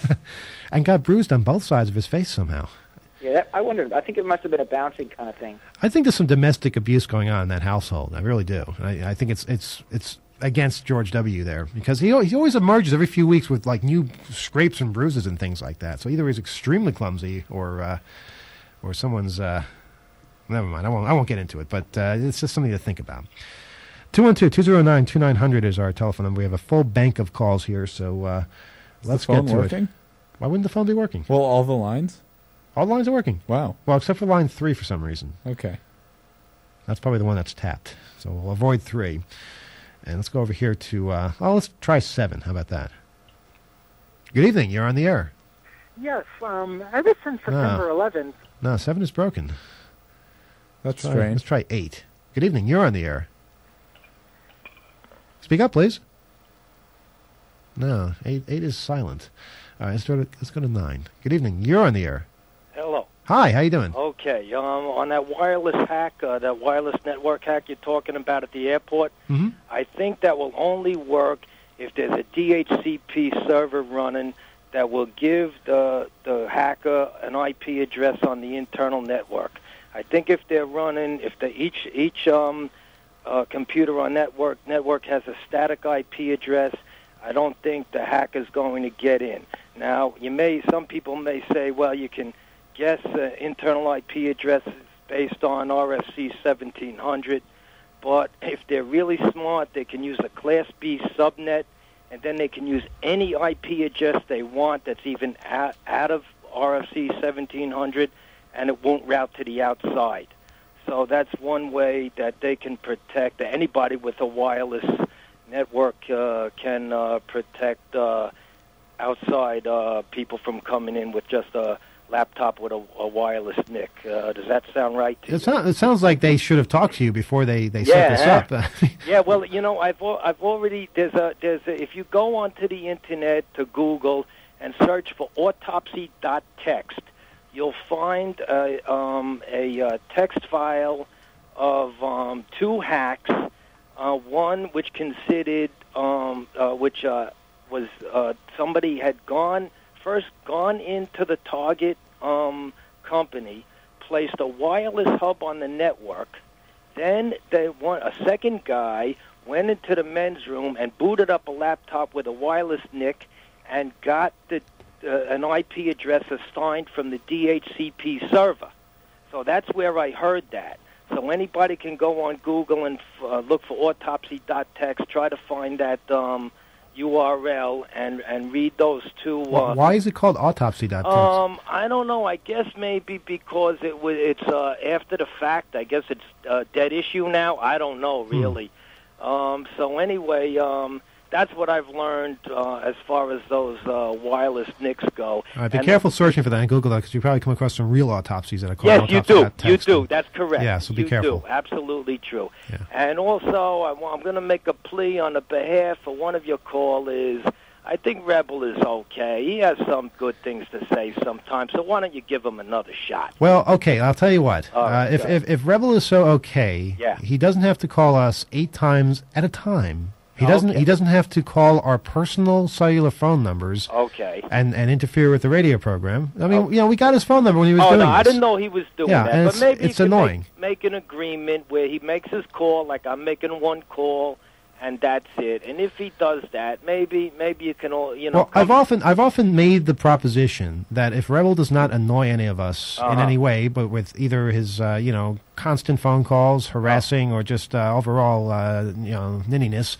And got bruised on both sides of his face somehow. Yeah, I wondered. I think it must have been a bouncing kind of thing. I think there's some domestic abuse going on in that household. I really do. I think it's against George W. there because he always emerges every few weeks with new scrapes and bruises and things like that. So either he's extremely clumsy or someone's. Never mind. I won't get into it. But it's just something to think about. 212-209-2900 is our telephone number. We have a full bank of calls here, so let's get to it. Why wouldn't the phone be working? Well, all the lines. All the lines are working. Wow. Well, except for line 3 for some reason. Okay. That's probably the one that's tapped. So we'll avoid 3. And let's go over here to, let's try 7. How about that? Good evening. You're on the air. Yes. Ever since September 11th. No, 7 is broken. That's strange. Let's try 8. Good evening. You're on the air. Speak up, please. No, 8 is silent. All right, let's go to 9. Good evening. You're on the air. Hello. Hi, how you doing? Okay, on that wireless hack, that wireless network hack you're talking about at the airport, I think that will only work if there's a DHCP server running that will give the hacker an IP address on the internal network. I think if they're running, each computer on network has a static IP address, I don't think the hacker's going to get in. Now, some people may say, well, you can guess internal IP addresses based on RFC 1700, but if they're really smart, they can use a Class B subnet, and then they can use any IP address they want that's even out of RFC 1700, and it won't route to the outside. So that's one way that they can protect anybody with a wireless network can protect outside people from coming in with just a laptop with a wireless NIC. Does that sound right to you? It sounds like they should have talked to you before they set this up. Yeah, well, I've already there's a if you go onto the internet to Google and search for autopsy.txt, you'll find a text file of 2 hacks. One which considered, which was somebody had gone into the target company, placed a wireless hub on the network. Then a second guy went into the men's room and booted up a laptop with a wireless NIC and got an IP address assigned from the DHCP server. So that's where I heard that. So anybody can go on Google and look for autopsy.txt, try to find that URL and read those two. Why is it called autopsy.txt? I don't know. I guess maybe because it's after the fact. I guess it's a dead issue now. I don't know, really. So anyway, that's what I've learned as far as those wireless NICs go. All right, be careful searching for that in Google, because you probably come across some real autopsies that are called autopsy. Yes, you do. You do. And, that's correct. Yeah, so be careful. You do. Absolutely true. Yeah. And also, I'm going to make a plea on the behalf of one of your callers. I think Rebel is okay. He has some good things to say sometimes, so why don't you give him another shot? Well, okay, I'll tell you what. Right, if Rebel is so okay, he doesn't have to call us 8 times at a time. He doesn't have to call our personal cellular phone numbers and interfere with the radio program. I mean, we got his phone number when he was doing this. I didn't know he was doing that. And but maybe it's annoying. Make an agreement where he makes his call like I'm making one call, and that's it. And if he does that, maybe you can all, Well, I've often made the proposition that if Rebel does not annoy any of us in any way, but with either his constant phone calls, harassing, or just overall ninniness,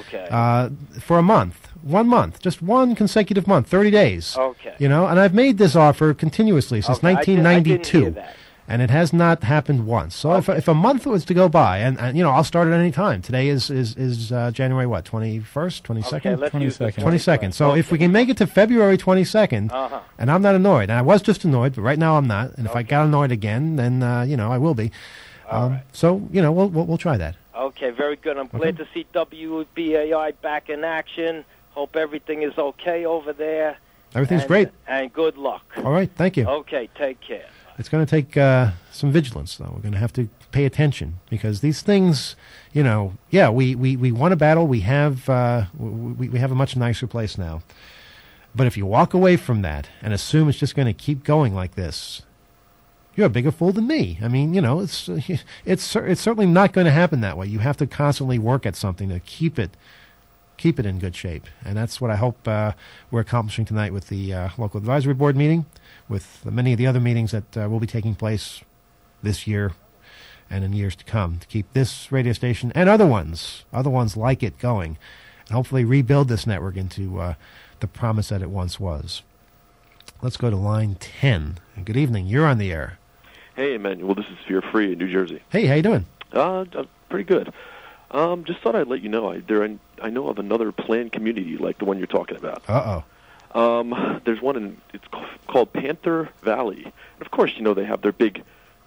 for a month, 1 month, just one consecutive month, 30 days. And I've made this offer continuously since 1992. I didn't hear that. And it has not happened once. So if a month was to go by, and I'll start at any time. Today is January what, 21st, 22nd? 22nd. So if we can make it to February 22nd, and I'm not annoyed, and I was just annoyed, but right now I'm not. And if I got annoyed again, then I will be. So we'll try that. Okay, very good. I'm glad to see WBAI back in action. Hope everything is okay over there. Everything's great. And good luck. All right, thank you. Okay, take care. It's going to take some vigilance, though. We're going to have to pay attention, because these things, we won a battle. We have we have a much nicer place now. But if you walk away from that and assume it's just going to keep going like this, you're a bigger fool than me. I mean, it's certainly not going to happen that way. You have to constantly work at something to keep it in good shape, and that's what I hope we're accomplishing tonight with the local advisory board meeting, with many of the other meetings that will be taking place this year and in years to come, to keep this radio station and other ones like it going, and hopefully rebuild this network into the promise that it once was. Let's go to line 10. Good evening. You're on the air. Hey, Emmanuel. This is Fear Free in New Jersey. Hey, how you doing? Pretty good. Just thought I'd let you know I know of another planned community like the one you're talking about. There's one it's called Panther Valley. And of course, they have their big,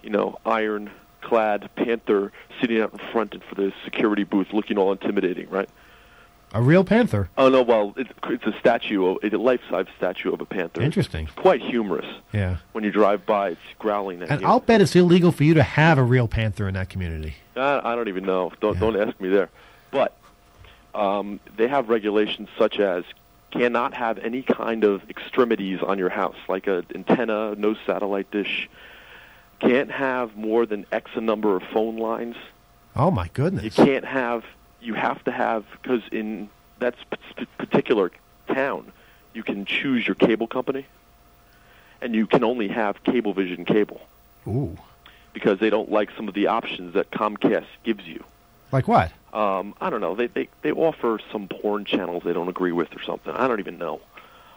iron-clad panther sitting out in front and for the security booth, looking all intimidating, right? A real panther? Oh no, well, it's a statue, a life-size statue of a panther. Interesting. It's quite humorous. Yeah. When you drive by, it's growling at you. And I'll bet it's illegal for you to have a real panther in that community. I don't even know. Don't ask me there. But they have regulations such as cannot have any kind of extremities on your house, like an antenna, no satellite dish. Can't have more than X a number of phone lines. Oh, my goodness. You have to have, because in that particular town, you can choose your cable company, and you can only have Cablevision cable. Ooh. Because they don't like some of the options that Comcast gives you. Like what? I don't know. They offer some porn channels they don't agree with or something. I don't even know.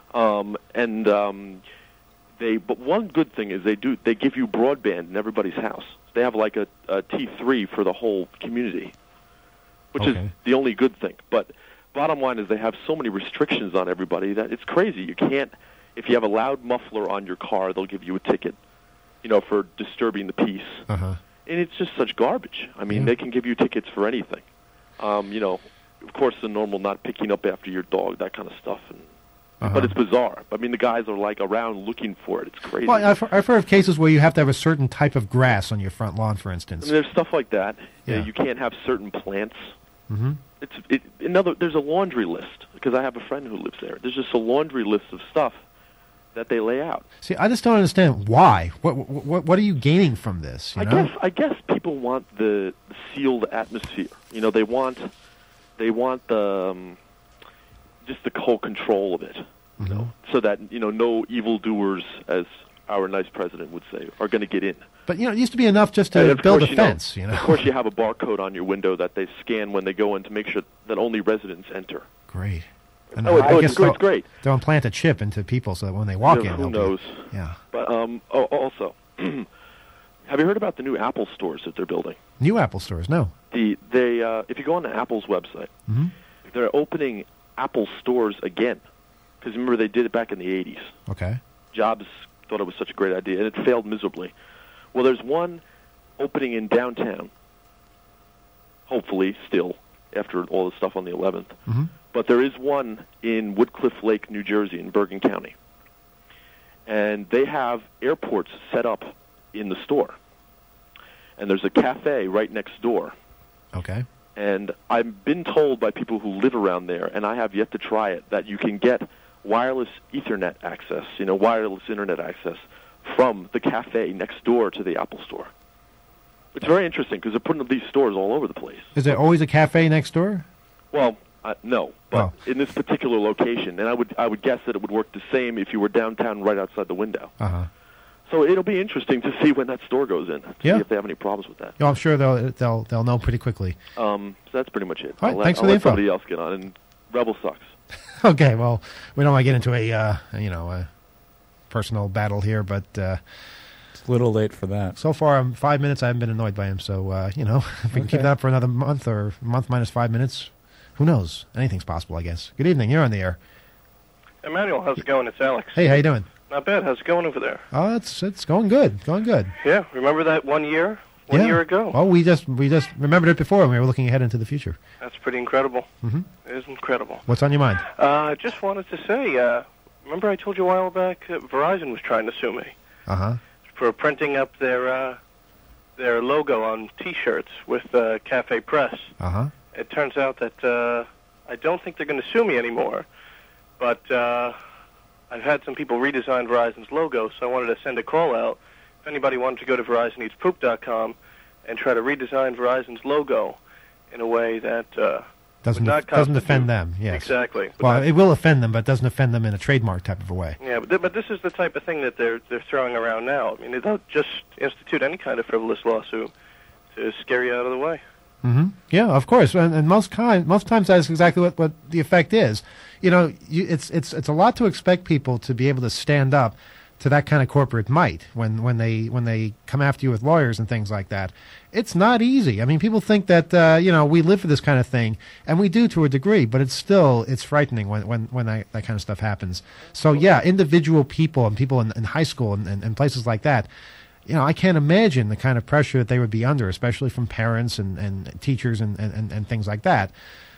But one good thing is they give you broadband in everybody's house. They have like a T3 for the whole community, which is the only good thing. But bottom line is they have so many restrictions on everybody that it's crazy. You can't, if you have a loud muffler on your car, they'll give you a ticket, for disturbing the peace. Uh-huh. And it's just such garbage. I mean, they can give you tickets for anything. Of course, the normal not picking up after your dog, that kind of stuff. But it's bizarre. I mean, the guys are like around looking for it. It's crazy. Well, I've heard of cases where you have to have a certain type of grass on your front lawn, for instance. I mean, there's stuff like that. Yeah. You can't have certain plants. Mm-hmm. There's a laundry list, because I have a friend who lives there. There's just a laundry list of stuff that they lay out. See, I just don't understand why. What are you gaining from this? I guess people want the sealed atmosphere. They want They want the just the whole control of it, you know, so that no evildoers, as our nice president would say, are going to get in. But it used to be enough just to build a fence. Of course, you have a barcode on your window that they scan when they go in to make sure that only residents enter. Great. And it's great. They'll implant a chip into people so that when they walk in, who knows? Yeah. But also, have you heard about the new Apple stores that they're building? New Apple stores? No. If you go on the Apple's website, they're opening Apple stores again. Because remember, they did it back in the 80s. Okay. Jobs thought it was such a great idea, and it failed miserably. Well, there's one opening in downtown, hopefully still, after all the stuff on the 11th. But there is one in Woodcliff Lake, New Jersey, in Bergen County. And they have airports set up in the store. And there's a cafe right next door. Okay. And I've been told by people who live around there, and I have yet to try it, that you can get wireless Ethernet access, wireless Internet access from the cafe next door to the Apple store. It's very interesting because they're putting up these stores all over the place. Is there always a cafe next door? Well, no, but in this particular location, and I would guess that it would work the same if you were downtown right outside the window. So it'll be interesting to see when that store goes in, to see if they have any problems with that. I'm sure they'll know pretty quickly. So that's pretty much it. All right, I'll thanks for let the info. somebody else get on, and Rebel sucks. Okay, well, we don't want to get into a personal battle here, but it's a little late for that. So far, 5 minutes, I haven't been annoyed by him. So if we can keep that up for another month or a month minus 5 minutes, who knows? Anything's possible, I guess. Good evening. You're on the air. Emmanuel, how's it going? It's Alex. Hey, how you doing? Not bad. How's it going over there? Oh, it's going good. Going good. Yeah. Remember that 1 year? One year ago. Oh, we just remembered it before when we were looking ahead into the future. That's pretty incredible. It is incredible. What's on your mind? Just wanted to say, remember I told you a while back Verizon was trying to sue me for printing up their logo on T-shirts with Cafe Press. It turns out that I don't think they're going to sue me anymore, but I've had some people redesign Verizon's logo, so I wanted to send a call out. If anybody wanted to go to VerizonEatsPoop.com and try to redesign Verizon's logo in a way that doesn't offend them. Yes, exactly. Well, it will offend them, but doesn't offend them in a trademark type of a way. Yeah, but this is the type of thing that they're throwing around now. I mean, they'll just institute any kind of frivolous lawsuit to scare you out of the way. Yeah, of course, and most times that's exactly what the effect is. It's a lot to expect people to be able to stand up to that kind of corporate might when they come after you with lawyers and things like that. It's not easy. I mean, people think that we live for this kind of thing, and we do to a degree, but it's frightening when that kind of stuff happens. So yeah, individual people and people in high school and places like that. I can't imagine the kind of pressure that they would be under, especially from parents and teachers and things like that.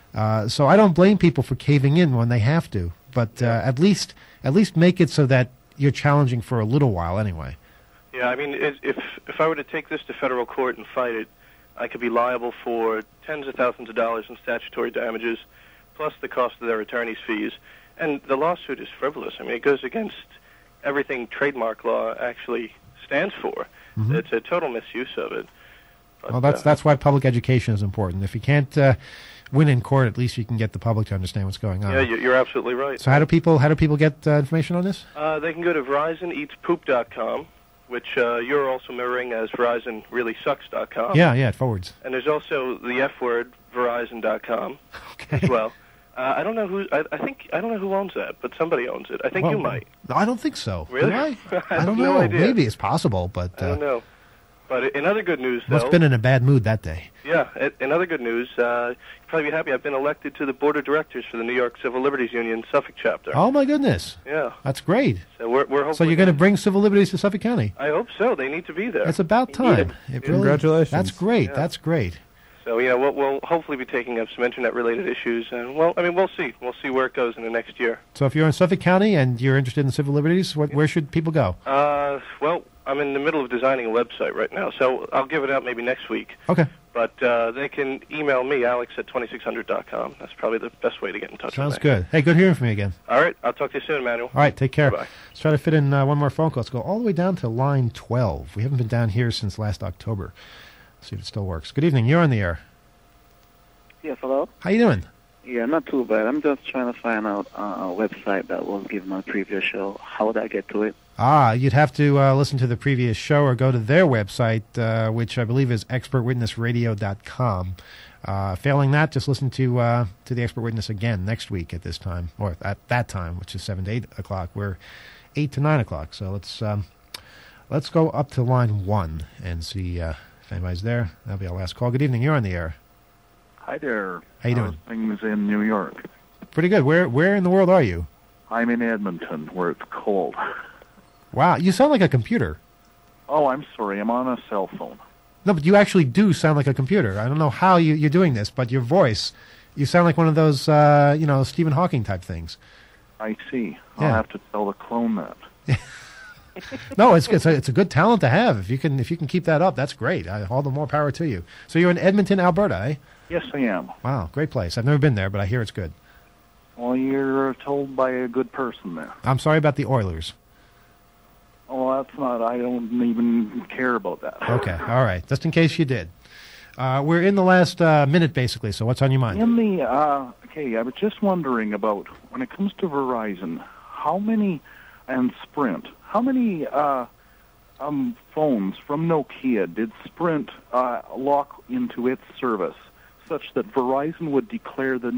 So I don't blame people for caving in when they have to, but at least make it so that you're challenging for a little while anyway. Yeah, I mean, if I were to take this to federal court and fight it, I could be liable for tens of thousands of dollars in statutory damages, plus the cost of their attorney's fees. And the lawsuit is frivolous. I mean, it goes against everything trademark law actually stands for. It's a total misuse of it. But, well, that's why public education is important. If you can't win in court, at least you can get the public to understand what's going on. Yeah, you're absolutely right. So how do people get information on this? They can go to VerizonEatsPoop.com, which you're also mirroring as VerizonReallySucks.com. Yeah, it forwards. And there's also the F word, Verizon.com as well. I don't know who. I don't know who owns that, but somebody owns it. I think you might. No, I don't think so. Really? Do I? I don't no know. idea. Maybe it's possible, but I don't know. But in other good news, though, must have been in a bad mood that day. Yeah. In other good news, you'll probably be happy. I've been elected to the board of directors for the New York Civil Liberties Union Suffolk chapter. Oh my goodness! Yeah. That's great. So we're hopefully. So you're going to bring civil liberties to Suffolk County? I hope so. They need to be there. It's about time. Congratulations. That's great. Yeah. That's great. So we'll hopefully be taking up some internet-related issues, and we'll see. We'll see where it goes in the next year. So if you're in Suffolk County and you're interested in civil liberties, where should people go? Well, I'm in the middle of designing a website right now, so I'll give it out maybe next week. Okay. But they can email me, Alex at 2600.com. That's probably the best way to get in touch Sounds with me. good. Hey, good hearing from you again. All right. I'll talk to you soon, Manuel. All right, take care. Bye-bye. Let's try to fit in one more phone call. Let's go all the way down to line 12. We haven't been down here since last October. Let's see if it still works. Good evening. You're on the air. Yes, hello? How you doing? Yeah, not too bad. I'm just trying to find out a website that will give my previous show. How would I get to it? You'd have to listen to the previous show or go to their website, which I believe is expertwitnessradio.com. Failing that, just listen to the Expert Witness again next week at this time, or at that time, which is 7 to 8 o'clock. We're 8 to 9 o'clock. So let's go up to line 1 and see if anybody's there. That'll be our last call. Good evening. You're on the air. Hi there. How you doing? Things in New York. Pretty good. Where in the world are you? I'm in Edmonton, where it's cold. Wow, you sound like a computer. Oh, I'm sorry. I'm on a cell phone. No, but you actually do sound like a computer. I don't know how you're doing this, but your voice, you sound like one of those, Stephen Hawking type things. I see. Yeah. I'll have to tell the clone that. No, it's a good talent to have. If you can keep that up, that's great. All the more power to you. So you're in Edmonton, Alberta, eh? Yes, I am. Wow, great place. I've never been there, but I hear it's good. Well, you're told by a good person there. I'm sorry about the Oilers. Oh, that's not. I don't even care about that. Okay, all right. Just in case you did. We're in the last minute, basically, so what's on your mind? Okay, I was just wondering about, when it comes to Verizon, and Sprint, how many phones from Nokia did Sprint lock into its service such that Verizon would declare the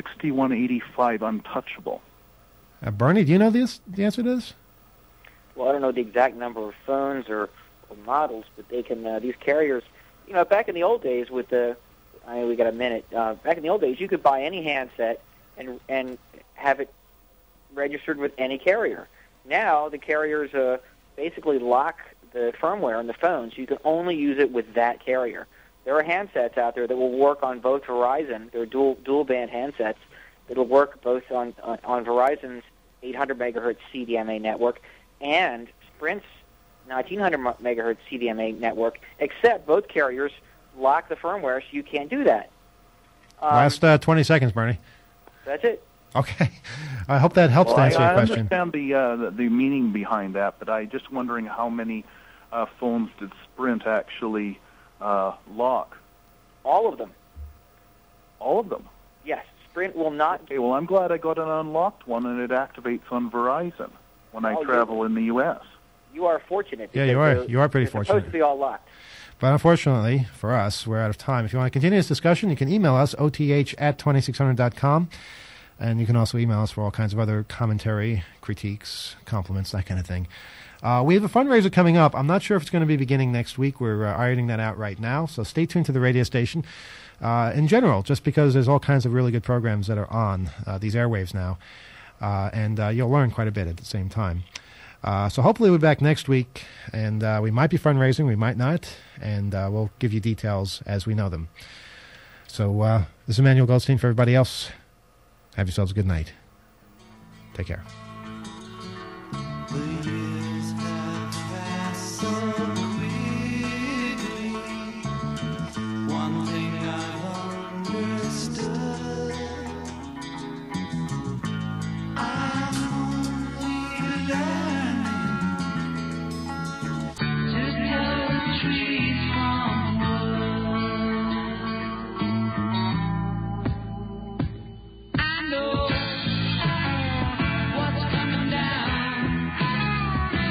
6185 untouchable? Bernie, do you know the answer to this? Well, I don't know the exact number of phones or models, but they can. These carriers, back in the old days we got a minute. Back in the old days, you could buy any handset and have it registered with any carrier. Now the carriers basically lock the firmware on the phone, so you can only use it with that carrier. There are handsets out there that will work on both Verizon. They're dual band handsets that'll work both on Verizon's 800 megahertz CDMA network and Sprint's 1900 megahertz CDMA network, except both carriers lock the firmware, so you can't do that. Last 20 seconds, Bernie. That's it. Okay. I hope that helps to answer your question. I understand the meaning behind that, but I'm just wondering how many phones did Sprint actually lock? All of them. All of them? Yes. Sprint will not... Okay, well, I'm glad I got an unlocked one, and it activates on Verizon when I travel in the U.S. You are fortunate. Yeah, you are. You are pretty fortunate. They're supposed to be all locked. But unfortunately, for us, we're out of time. If you want to continue this discussion, you can email us, oth@2600.com. And you can also email us for all kinds of other commentary, critiques, compliments, that kind of thing. We have a fundraiser coming up. I'm not sure if it's going to be beginning next week. We're ironing that out right now. So stay tuned to the radio station. In general, just because there's all kinds of really good programs that are on these airwaves now. And you'll learn quite a bit at the same time. So hopefully we'll be back next week. And we might be fundraising, we might not. And we'll give you details as we know them. So this is Emmanuel Goldstein. For everybody else, have yourselves a good night. Take care. I know what's coming down.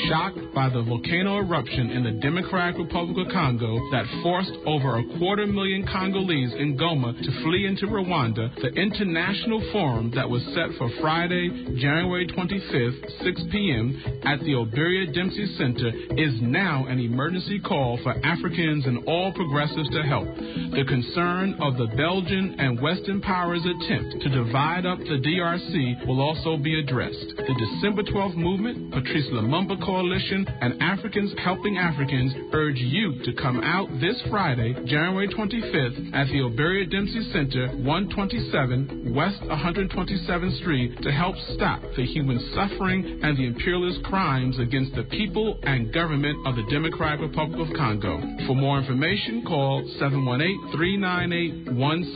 shocked by the volcano eruption in the Democratic Republic of Congo that forced over 250,000 Congolese in Goma to flee into Rwanda, the international forum that was set for Friday, January 25th, 6 p.m. at the Oberia Dempsey Center is now an emergency call for Africans and all progressives to help. The concern of the Belgian and Western powers' attempt to divide up the DRC will also be addressed. The December 12th movement, Patrice Lumumba Coalition, and Africans Helping Africans urge you to come out this Friday, January 25th, at the Oberia Dempsey Center, 127 West 127th Street, to help stop the human suffering and the imperialist crimes against the people and government of the Democratic Republic of Congo. For more information, call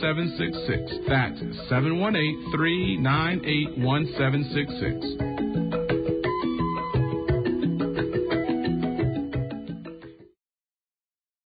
718-398-1766. That's 718-398-1766.